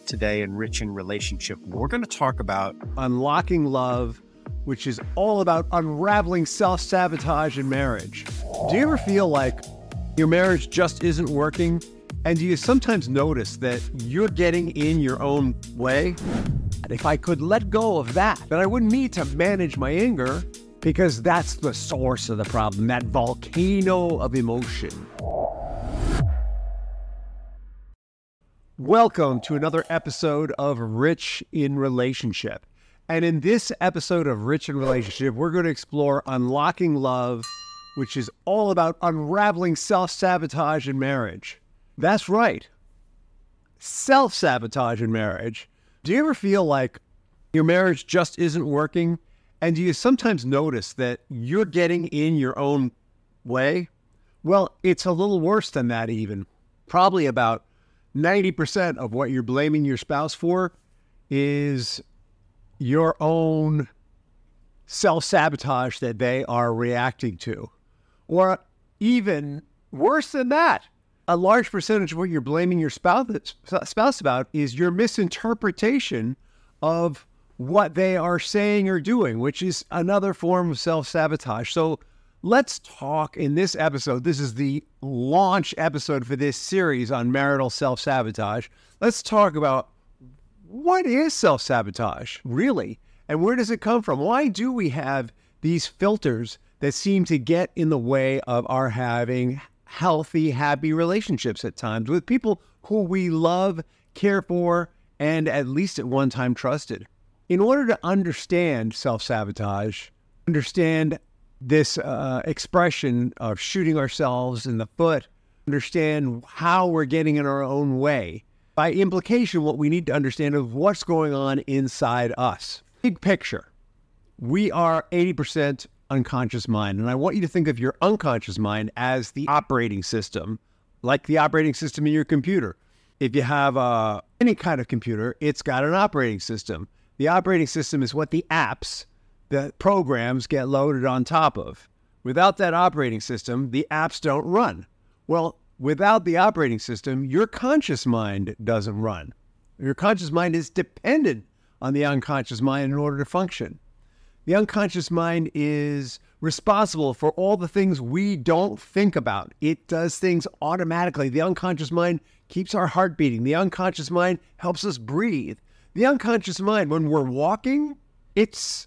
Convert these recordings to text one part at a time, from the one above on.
today in Rich in Relationship. We're going to talk about Unlocking Love, which is all about unraveling self-sabotage in marriage. Do you ever feel like your marriage just isn't working? And do you sometimes notice that you're getting in your own way? And if I could let go of that, then I wouldn't need to manage my anger, because that's the source of the problem, that volcano of emotion. Welcome to another episode of Rich in Relationship. And in this episode of Rich in Relationship, we're going to explore Unlocking Love, which is all about unraveling self-sabotage in marriage. That's right. Self-sabotage in marriage. Do you ever feel like your marriage just isn't working? And do you sometimes notice that you're getting in your own way? Well, it's a little worse than that even. Probably about 90% of what you're blaming your spouse for is your own self-sabotage that they are reacting to. Or even worse than that, a large percentage of what you're blaming your spouse about is your misinterpretation of what they are saying or doing, which is another form of self-sabotage. So let's talk in this episode. This is the launch episode for this series on marital self-sabotage. Let's talk about what is self-sabotage, really, and where does it come from? Why do we have these filters that seem to get in the way of our having healthy, happy relationships at times with people who we love, care for, and at least at one time trusted? In order to understand self-sabotage, understand this expression of shooting ourselves in the foot, understand how we're getting in our own way, by implication, what we need to understand is what's going on inside us. Big picture, we are 80% unconscious mind. And I want you to think of your unconscious mind as the operating system, like the operating system in your computer. If you have any kind of computer, it's got an operating system. The operating system is what the apps, the programs get loaded on top of. Without that operating system, the apps don't run. Well, without the operating system, your conscious mind doesn't run. Your conscious mind is dependent on the unconscious mind in order to function. The unconscious mind is responsible for all the things we don't think about. It does things automatically. The unconscious mind keeps our heart beating. The unconscious mind helps us breathe. The unconscious mind, when we're walking, it's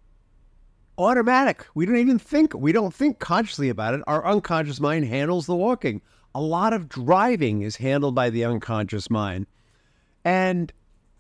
automatic. We don't think consciously about it. Our unconscious mind handles the walking. A lot of driving is handled by the unconscious mind. And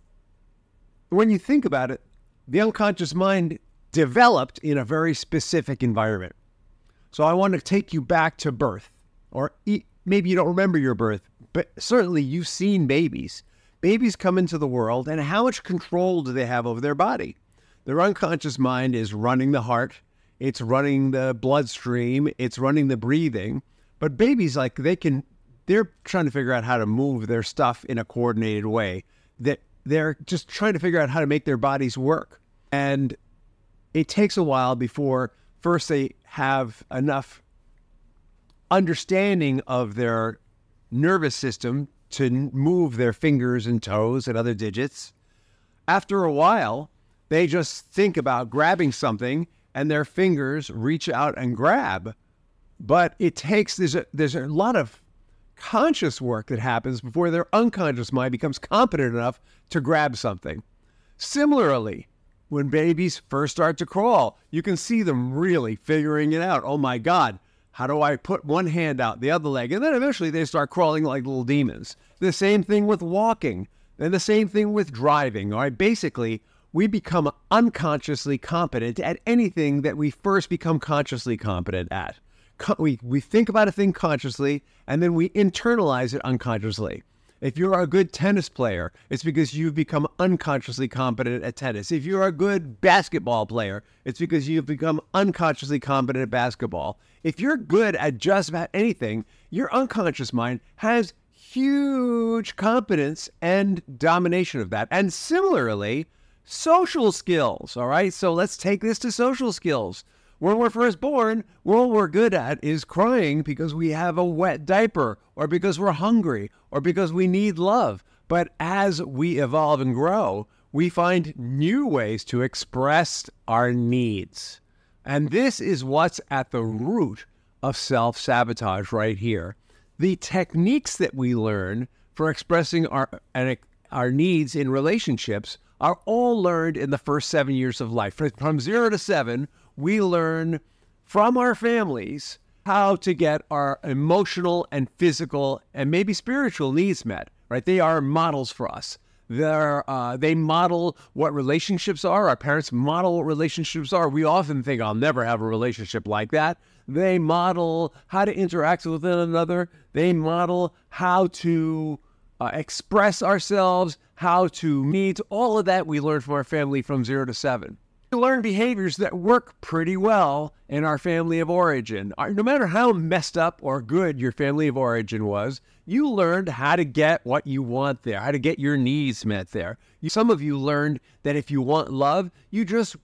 when you think about it, the unconscious mind developed in a very specific environment. So I want to take you back to birth, or maybe you don't remember your birth, but certainly you've seen babies. Babies come into the world, and how much control do they have over their body? Their unconscious mind is running the heart, it's running the bloodstream, it's running the breathing. But babies, they're trying to figure out how to move their stuff in a coordinated way. They're just trying to figure out how to make their bodies work. And it takes a while before first they have enough understanding of their nervous system to move their fingers and toes and other digits. After a while, they just think about grabbing something and their fingers reach out and grab. But there's a lot of conscious work that happens before their unconscious mind becomes competent enough to grab something. Similarly, when babies first start to crawl, you can see them really figuring it out. Oh my God, how do I put one hand out, the other leg? And then eventually they start crawling like little demons. The same thing with walking, and the same thing with driving. All right, basically, we become unconsciously competent at anything that we first become consciously competent at. We think about a thing consciously, and then we internalize it unconsciously. If you're a good tennis player, it's because you've become unconsciously competent at tennis. If you're a good basketball player, it's because you've become unconsciously competent at basketball. If you're good at just about anything, your unconscious mind has huge competence and domination of that. And similarly, social skills, all right? So let's take this to social skills. When we're first born, all we're good at is crying because we have a wet diaper, or because we're hungry, or because we need love. But as we evolve and grow, we find new ways to express our needs. And this is what's at the root of self-sabotage right here. The techniques that we learn for expressing our needs in relationships are all learned in the first 7 years of life. From 0 to 7, we learn from our families how to get our emotional and physical and maybe spiritual needs met, right? They are models for us. They model what relationships are. Our parents model what relationships are. We often think, I'll never have a relationship like that. They model how to interact with one another. They model how to express ourselves, how to meet. All of that we learn from our family from 0 to 7. We learn behaviors that work pretty well in our family of origin. No matter how messed up or good your family of origin was, you learned how to get what you want there, how to get your needs met there. Some of you learned that if you want love, you just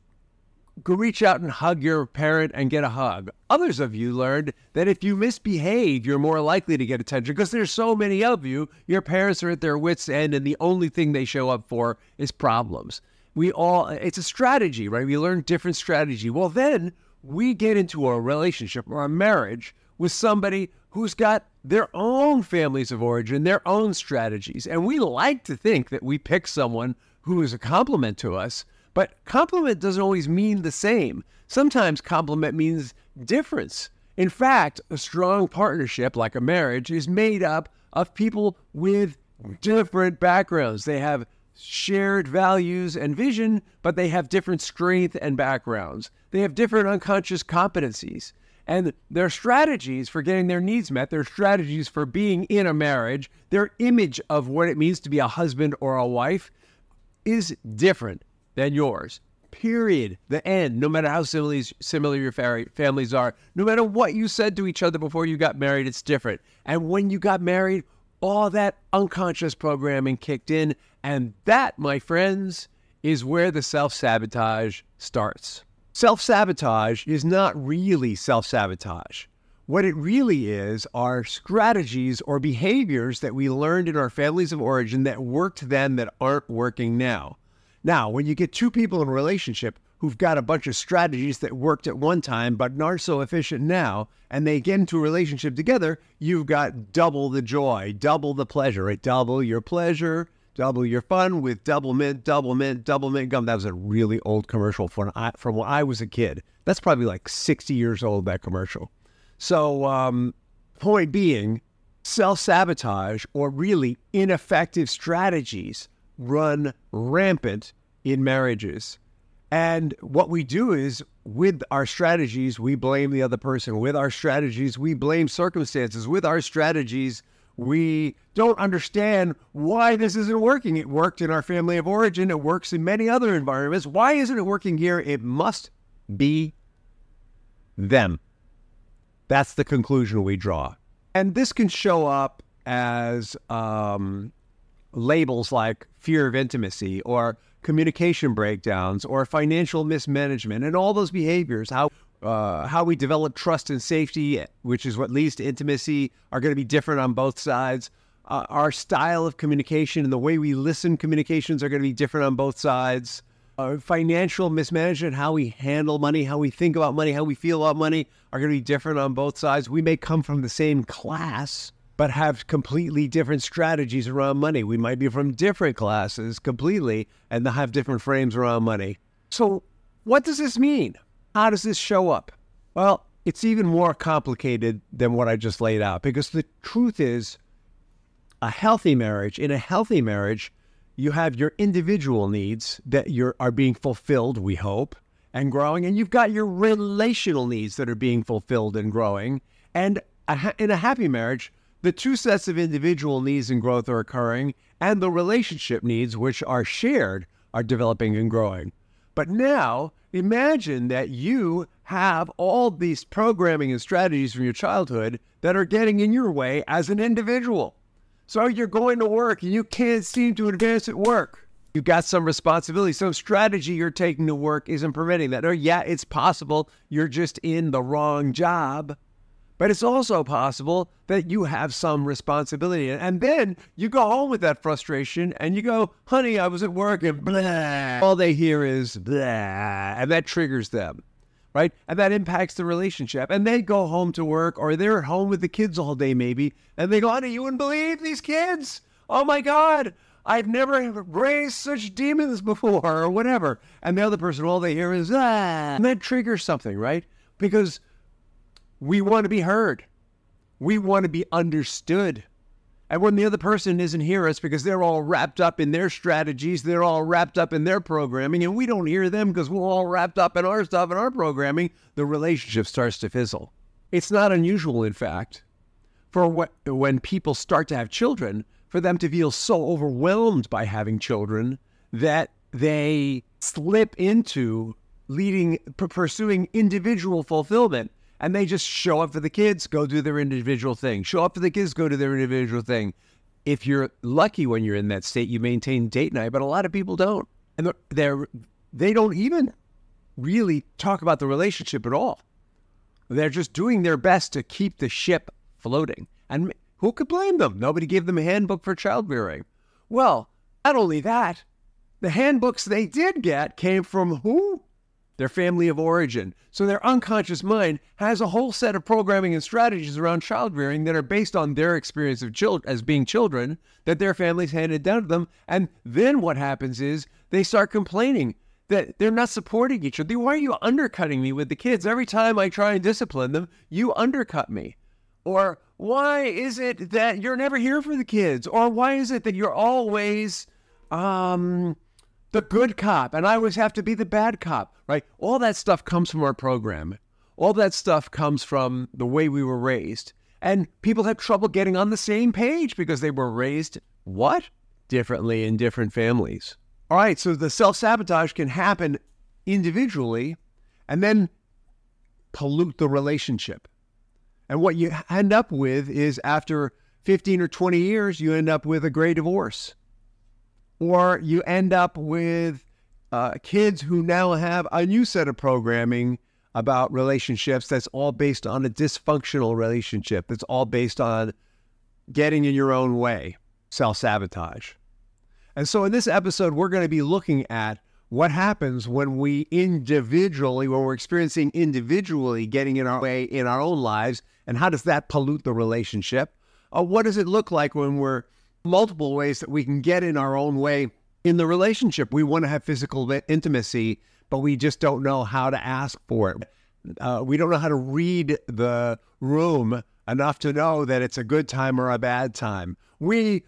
go reach out and hug your parent and get a hug. Others of you learned that if you misbehave, you're more likely to get attention because there's so many of you. Your parents are at their wits' end, and the only thing they show up for is problems. It's a strategy, right? We learn different strategy. Well, then we get into a relationship or a marriage with somebody who's got their own families of origin, their own strategies. And we like to think that we pick someone who is a complement to us, but complement doesn't always mean the same. Sometimes complement means difference. In fact, a strong partnership, like a marriage, is made up of people with different backgrounds. They have shared values and vision, but they have different strength and backgrounds. They have different unconscious competencies. And their strategies for getting their needs met, their strategies for being in a marriage, their image of what it means to be a husband or a wife is different than yours. Period. The end. No matter how similar your families are, no matter what you said to each other before you got married, it's different. And when you got married, all that unconscious programming kicked in. And that, my friends, is where the self-sabotage starts. Self-sabotage is not really self-sabotage. What it really is are strategies or behaviors that we learned in our families of origin that worked then that aren't working now. Now, when you get two people in a relationship who've got a bunch of strategies that worked at one time but aren't so efficient now, and they get into a relationship together, you've got double the joy, double the pleasure, right? Double your pleasure, double your fun with double mint gum. That was a really old commercial from when I was a kid. That's probably like 60 years old, that commercial. So, point being, self-sabotage or really ineffective strategies run rampant in marriages. And what we do is, with our strategies, we blame the other person. With our strategies, we blame circumstances. With our strategies, we don't understand why this isn't working. It worked in our family of origin. It works in many other environments. Why isn't it working here? It must be them. That's the conclusion we draw. And this can show up as labels like fear of intimacy or communication breakdowns or financial mismanagement, and all those behaviors, how we develop trust and safety, which is what leads to intimacy, are going to be different on both sides. Our style of communication and the way we listen communications are going to be different on both sides. Financial mismanagement, how we handle money, how we think about money, how we feel about money are going to be different on both sides. We may come from the same class, but have completely different strategies around money. We might be from different classes completely and have different frames around money. So what does this mean? How does this show up? Well, it's even more complicated than what I just laid out, because the truth is, in a healthy marriage, you have your individual needs that are being fulfilled, we hope, and growing, and you've got your relational needs that are being fulfilled and growing. And in a happy marriage, the two sets of individual needs and growth are occurring, and the relationship needs, which are shared, are developing and growing. But now, imagine that you have all these programming and strategies from your childhood that are getting in your way as an individual. So you're going to work and you can't seem to advance at work. You've got some responsibility, some strategy you're taking to work isn't permitting that. Or yeah, it's possible you're just in the wrong job, But it's also possible that you have some responsibility. And then you go home with that frustration and you go, honey, I was at work and blah. All they hear is blah. And that triggers them, right? And that impacts the relationship. And they go home to work, or they're at home with the kids all day maybe. And they go, honey, you wouldn't believe these kids. Oh my God, I've never raised such demons before, or whatever. And the other person, all they hear is, ah. And that triggers something, right? Because we want to be heard. We want to be understood. And when the other person isn't hearing us because they're all wrapped up in their strategies, they're all wrapped up in their programming, and we don't hear them because we're all wrapped up in our stuff and our programming, the relationship starts to fizzle. It's not unusual, in fact, for when people start to have children, for them to feel so overwhelmed by having children that they slip into pursuing individual fulfillment. And they just show up for the kids, go do their individual thing. Show up for the kids, go do their individual thing. If you're lucky when you're in that state, you maintain date night, but a lot of people don't. And they don't even really talk about the relationship at all. They're just doing their best to keep the ship floating. And who could blame them? Nobody gave them a handbook for childbearing. Well, not only that, the handbooks they did get came from who? Their family of origin. So their unconscious mind has a whole set of programming and strategies around childbearing that are based on their experience of as being children that their families handed down to them. And then what happens is they start complaining that they're not supporting each other. Why are you undercutting me with the kids? Every time I try and discipline them, you undercut me. Or why is it that you're never here for the kids? Or why is it that you're always the good cop, and I always have to be the bad cop, right? All that stuff comes from our program. All that stuff comes from the way we were raised. And people have trouble getting on the same page because they were raised, what? Differently in different families. All right, so the self-sabotage can happen individually and then pollute the relationship. And what you end up with is after 15 or 20 years, you end up with a gray divorce. Or you end up with kids who now have a new set of programming about relationships that's all based on a dysfunctional relationship, that's all based on getting in your own way, self-sabotage. And so in this episode, we're going to be looking at what happens when we're experiencing individually getting in our way in our own lives, and how does that pollute the relationship? What does it look like when we're multiple ways that we can get in our own way in the relationship? We want to have physical intimacy, but we just don't know how to ask for it. We don't know how to read the room enough to know that it's a good time or a bad time. We're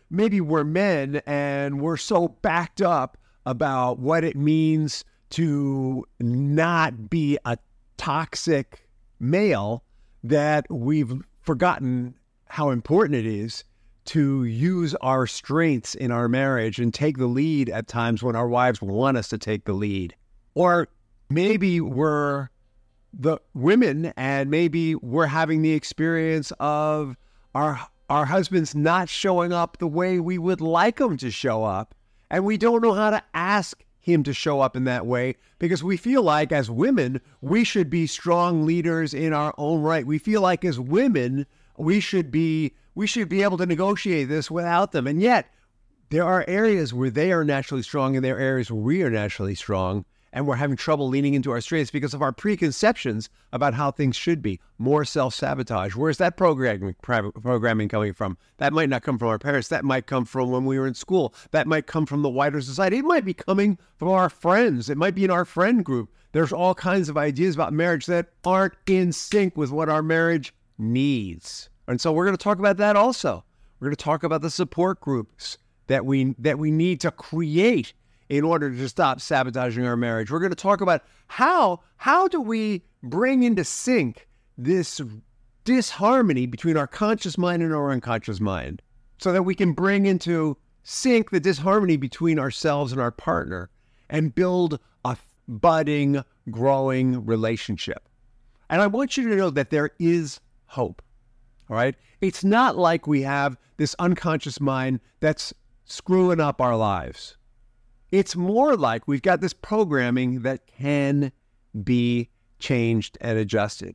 men and we're so backed up about what it means to not be a toxic male that we've forgotten how important it is to use our strengths in our marriage and take the lead at times when our wives want us to take the lead. Or maybe we're the women and maybe we're having the experience of our husbands not showing up the way we would like them to show up. And we don't know how to ask him to show up in that way because we feel like as women, we should be strong leaders in our own right. We feel like as women, we should be able to negotiate this without them. And yet there are areas where they are naturally strong and there are areas where we are naturally strong. And we're having trouble leaning into our strengths because of our preconceptions about how things should be. More self-sabotage. Where's that programming coming from? That might not come from our parents. That might come from when we were in school. That might come from the wider society. It might be coming from our friends. It might be in our friend group. There's all kinds of ideas about marriage that aren't in sync with what our marriage needs. And so we're going to talk about that also. We're going to talk about the support groups that we need to create in order to stop sabotaging our marriage. We're going to talk about how do we bring into sync this disharmony between our conscious mind and our unconscious mind so that we can bring into sync the disharmony between ourselves and our partner and build a budding, growing relationship. And I want you to know that there is hope, all right? It's not like we have this unconscious mind that's screwing up our lives. It's more like we've got this programming that can be changed and adjusted.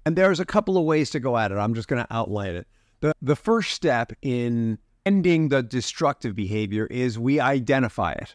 And there's a couple of ways to go at it. I'm just going to outline it. The first step in ending the destructive behavior is we identify it.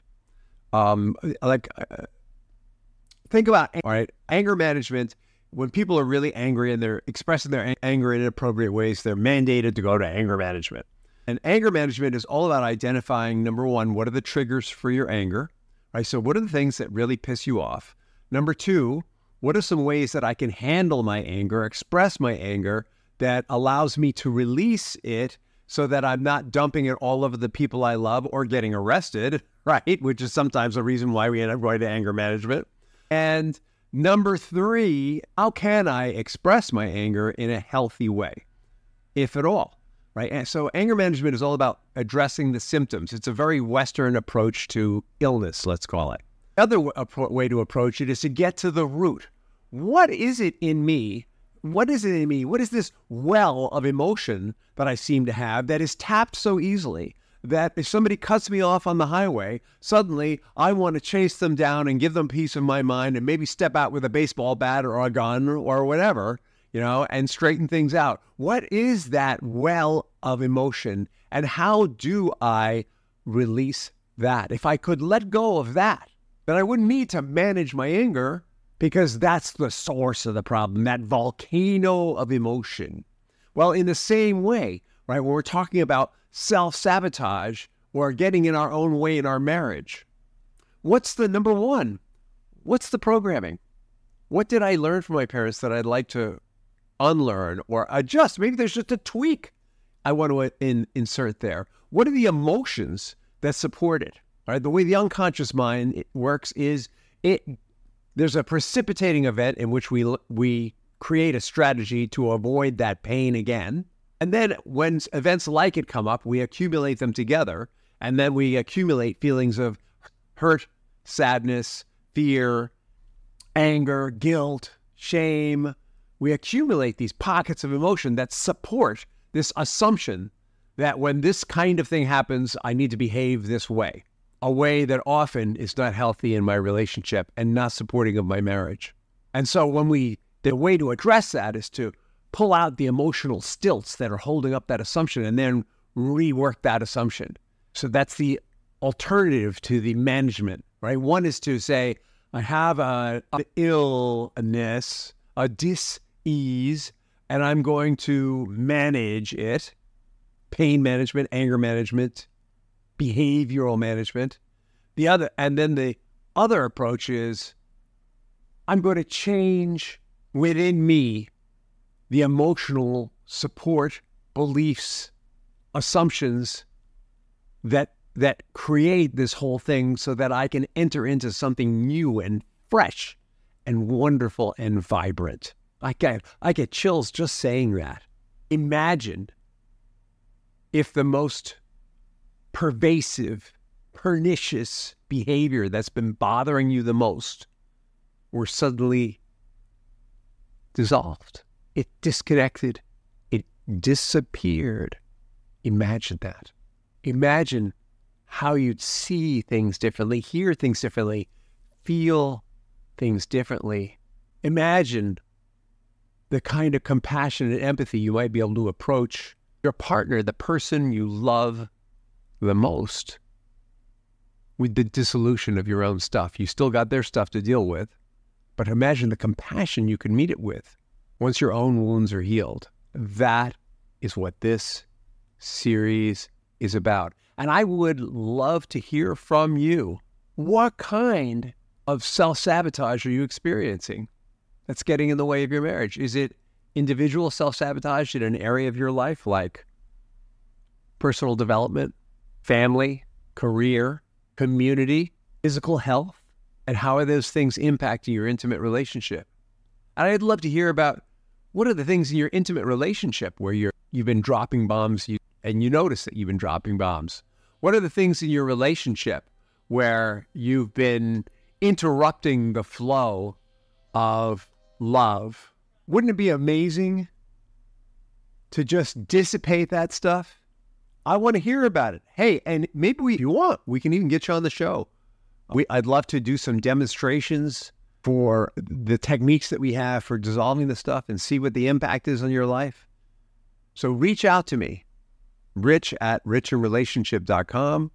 Think about, all right, anger management. When people are really angry and they're expressing their anger in inappropriate ways, they're mandated to go to anger management. And anger management is all about identifying, number one, what are the triggers for your anger, right? So what are the things that really piss you off? Number two, what are some ways that I can handle my anger, express my anger that allows me to release it so that I'm not dumping it all over the people I love or getting arrested, right? Which is sometimes a reason why we end up going to anger management. And number three, how can I express my anger in a healthy way, if at all, right? And so anger management is all about addressing the symptoms. It's a very Western approach to illness, let's call it. The other way to approach it is to get to the root. What is it in me? What is it in me? What is this well of emotion that I seem to have that is tapped so easily that if somebody cuts me off on the highway, suddenly I want to chase them down and give them peace of my mind and maybe step out with a baseball bat or a gun or whatever, and straighten things out. What is that well of emotion and how do I release that? If I could let go of that, then I wouldn't need to manage my anger because that's the source of the problem, that volcano of emotion. Well, in the same way, right, when we're talking about self-sabotage or getting in our own way in our marriage, what's the number one? What's the programming? What did I learn from my parents that I'd like to unlearn or adjust? Maybe there's just a tweak I want to insert there. What are the emotions that support it? All right, the way the unconscious mind works is there's a precipitating event in which we create a strategy to avoid that pain again. And then when events like it come up, we accumulate them together. And then we accumulate feelings of hurt, sadness, fear, anger, guilt, shame. We accumulate these pockets of emotion that support this assumption that when this kind of thing happens, I need to behave this way, a way that often is not healthy in my relationship and not supporting of my marriage. And so the way to address that is to pull out the emotional stilts that are holding up that assumption and then rework that assumption. So that's the alternative to the management, right? One is to say, I have an illness, a dis-ease, and I'm going to manage it. Pain management, anger management, behavioral management. And then the other approach is, I'm going to change within me the emotional support, beliefs, assumptions that create this whole thing so that I can enter into something new and fresh and wonderful and vibrant. I get chills just saying that. Imagine if the most pervasive, pernicious behavior that's been bothering you the most were suddenly dissolved. It disconnected. It disappeared. Imagine that. Imagine how you'd see things differently, hear things differently, feel things differently. Imagine the kind of compassion and empathy you might be able to approach your partner, the person you love the most, with the dissolution of your own stuff. You still got their stuff to deal with, but imagine the compassion you can meet it with once your own wounds are healed. That is what this series is about. And I would love to hear from you. What kind of self-sabotage are you experiencing that's getting in the way of your marriage? Is it individual self-sabotage in an area of your life like personal development, family, career, community, physical health? And how are those things impacting your intimate relationship? And I'd love to hear about what are the things in your intimate relationship where you've been dropping bombs and you notice that you've been dropping bombs. What are the things in your relationship where you've been interrupting the flow of love? Wouldn't it be amazing to just dissipate that stuff? I want to hear about it. Hey, and maybe if you want, we can even get you on the show. I'd love to do some demonstrations for the techniques that we have for dissolving the stuff and see what the impact is on your life. So reach out to me, rich@richinrelationship.com,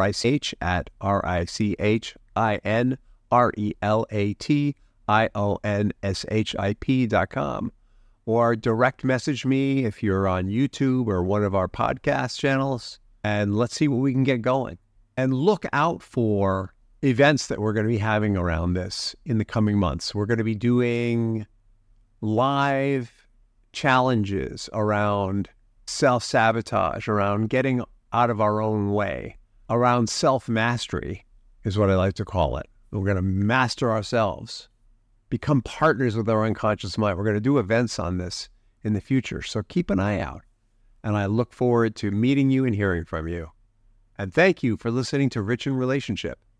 rich@richinrelationship.com, or direct message me if you're on YouTube or one of our podcast channels, and let's see what we can get going. And look out for events that we're going to be having around this in the coming months. We're going to be doing live challenges around self-sabotage, around getting out of our own way, around self-mastery is what I like to call it. We're going to master ourselves, become partners with our unconscious mind. We're going to do events on this in the future. So keep an eye out. And I look forward to meeting you and hearing from you. And thank you for listening to Rich in Relationship.